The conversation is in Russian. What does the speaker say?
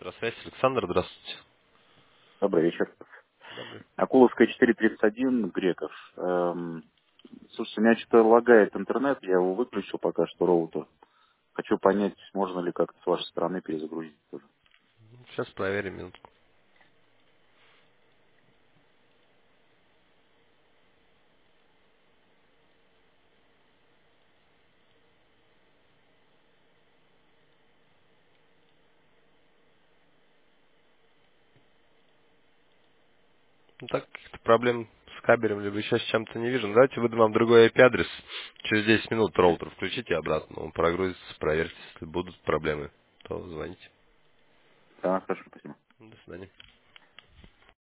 Связь, Александр, здравствуйте. Добрый вечер. Добрый. Акуловская 431, Греков. Слушайте, у меня что-то лагает интернет, я его выключил пока что, роутер. Хочу понять, можно ли как-то с вашей стороны перезагрузить тоже. Сейчас проверим минутку. Ну так, каких-то проблем с кабелем, либо еще с чем-то не вижу. Ну, давайте выдам вам другой IP-адрес. Через 10 минут роутер включите обратно, он прогрузится, проверьте, если будут проблемы, то звоните. Да, хорошо, спасибо. До свидания.